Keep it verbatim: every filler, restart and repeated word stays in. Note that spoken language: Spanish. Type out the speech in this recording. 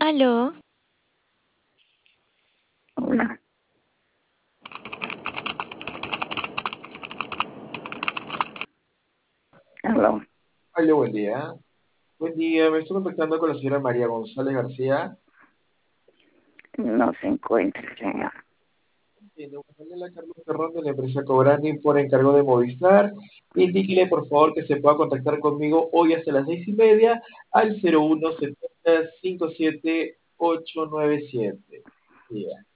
Aló, Hola, aló, Hola, buen día. Buen día, me estoy contactando con la señora María González García. no se encuentra, señor. Entiendo, bueno, la Carlos Ferrón de la empresa Cobrani por encargo de Movistar. Indíquele, por favor, que se pueda contactar conmigo hoy hasta las seis y media al cero uno setenta cincuenta y siete ochocientos noventa y siete. Bien.